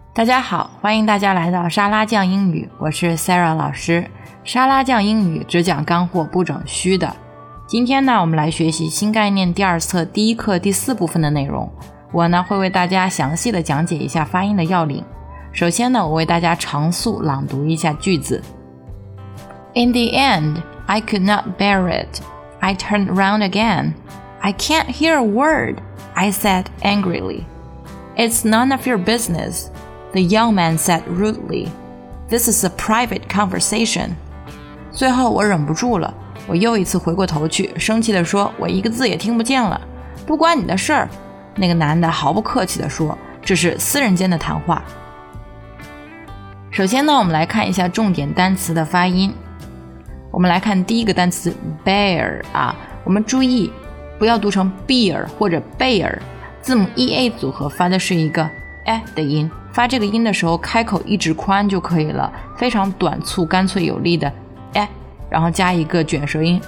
大家好，欢迎大家来到沙拉酱英语，我是 Sarah 老师。沙拉酱英语只讲干货不整虚的。今天呢，我们来学习新概念第2册第1课第4部分的内容。我呢会为大家详细的讲解一下发音的要领。首先呢，我为大家常速朗读一下句子。In the end, I could not bear it. I turned round again. I can't hear a word, I said angrily. It's none of your business.The young man said rudely, "This is a private conversation." 最后我忍不住了，我又一次回过头去，生气地说，我一个字也听不见了。不关你的事儿，那个男的毫不客气地说，这是私人间的谈话。首先呢，我们来看一下重点单词的发音。我们来看第一个单词 bear 我们注意不要读成 beer 或者 bear， 字母 EA 组合发的是一个的音，发这个音的时候开口一直宽就可以了，非常短促干脆有力的然后加一个卷舌音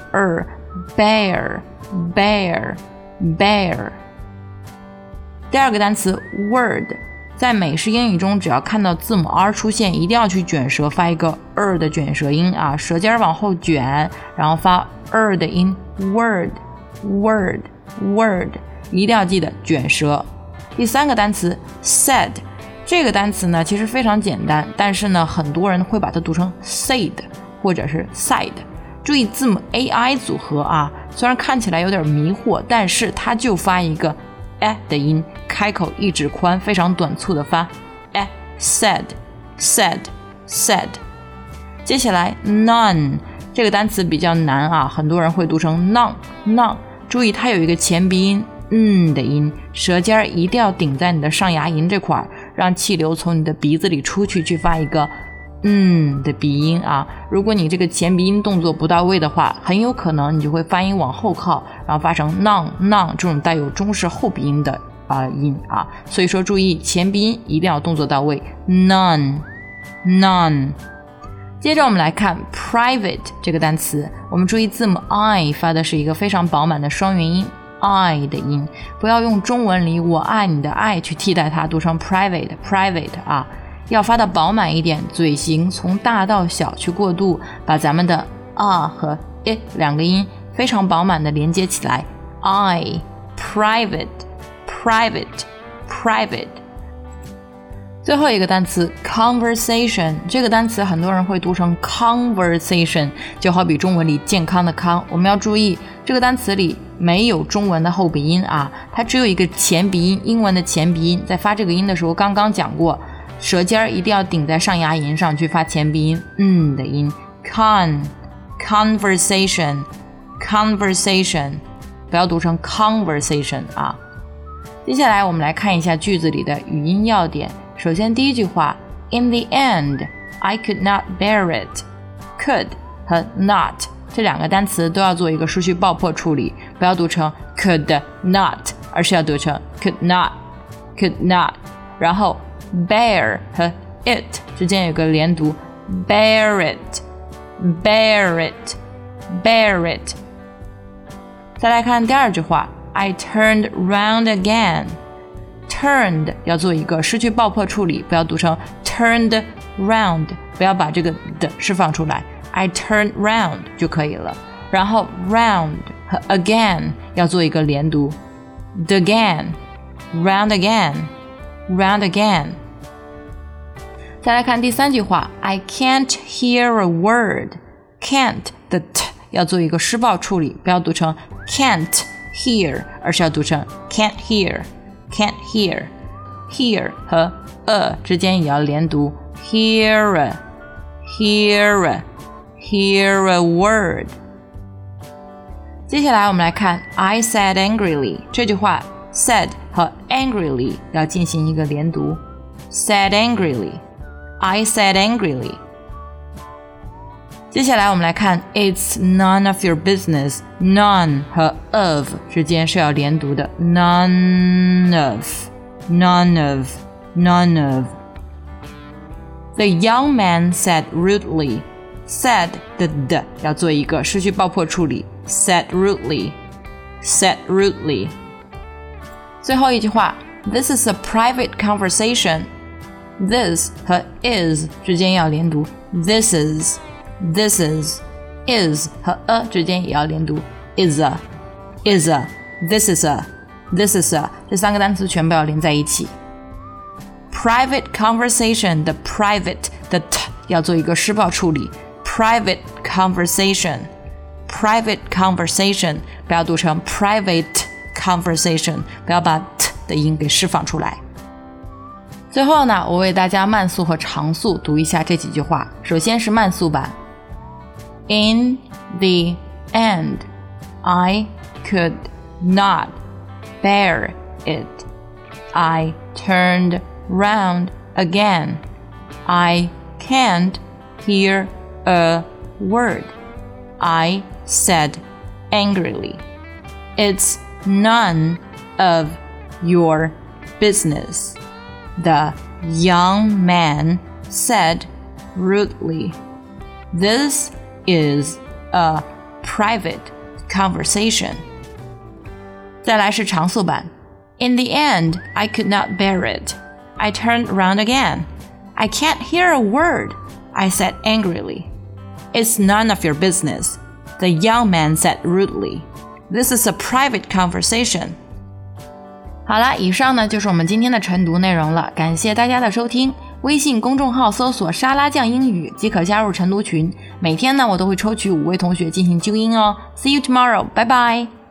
bear bear bear。 第二个单词 word， 在美式英语中只要看到字母 R 出现一定要去卷舌发一个的卷舌音舌尖往后卷，然后发的音 word word word， 一定要记得卷舌。第三个单词 said， 这个单词呢其实非常简单，但是呢很多人会把它读成 said 或者是 side。 注意字母 AI 组合虽然看起来有点迷惑，但是它就发一个的音，开口一直宽，非常短促的发said said said。 接下来 none 这个单词比较难很多人会读成 none， 注意它有一个前鼻音的音，舌尖一定要顶在你的上牙龈这块，让气流从你的鼻子里出去发一个的鼻音如果你这个前鼻音动作不到位的话，很有可能你就会发音往后靠，然后发成 non 这种带有中式后鼻音的音所以说注意前鼻音一定要动作到位 none。 接着我们来看 private 这个单词，我们注意字母 I 发的是一个非常饱满的双元音I 的音，不要用中文里我爱你的爱去替代它，读成 private 要发的饱满一点，嘴型从大到小去过渡，把咱们的和两个音非常饱满的连接起来 I private private private。 最后一个单词 conversation， 这个单词很多人会读成 conversation， 就好比中文里健康的康，我们要注意这个单词里没有中文的后鼻音它只有一个前鼻音，英文的前鼻音，在发这个音的时候刚刚讲过，舌尖一定要顶在上牙龈上去发前鼻音的音 conversation conversation， 不要读成 conversation 接下来我们来看一下句子里的语音要点。首先第一句话 In the end, I could not bear it。 Could 和 not 这两个单词都要做一个失去爆破处理，不要读成 could not， 而是要读成 could not。 然后 bear 和 it 之间有个连读 bear it bear it bear it。 再来看第二句话 I turned round again。 turned 要做一个失去爆破处理，不要读成 turned round， 不要把这个的释放出来， I turned round 就可以了。然后 round 和 again 要做一个连读 again round again round again。 再来看第三句话 I can't hear a word。 can't 的 t 要做一个失爆处理，不要读成 can't hear， 而是要读成 can't hear can't hear。 hear 和之间也要连读 hear a word。 接下来我们来看 I said angrily， 这句话 said 和 angrily 要进行一个连读 said angrily I said angrily。 接下来我们来看 It's none of your business， none 和 of 之间是要连读的 none of The young man said rudely， said 的要做一个失去爆破处理 said rudely。 最后一句话 This is a private conversation， this 和 is 之间要连读 this is is 和 a 之间也要连读 is a this is a这三个单词全部要连在一起。Private conversation 的 private 的 t 要做一个施暴处理 private conversation 不要读成 private conversation 不要把 t 的音给释放出来。最后呢，我为大家慢速和长速读一下这几句话。首先是慢速版 In the end, I could not bear it. I turned round again. I can't hear a word. I said angrily. It's none of your business. The young man said rudely. This is a private conversation. 再来是长速版 In the end, I could not bear it. I turned round again. I can't hear a word. I said angrily. It's none of your business. The young man said rudely. This is a private conversation. 好啦，以上呢就是我们今天的晨读内容了，感谢大家的收听。微信公众号搜索沙拉酱英语即可加入晨读群，每天呢我都会抽取5位同学进行纠音哦。See you tomorrow. Bye bye.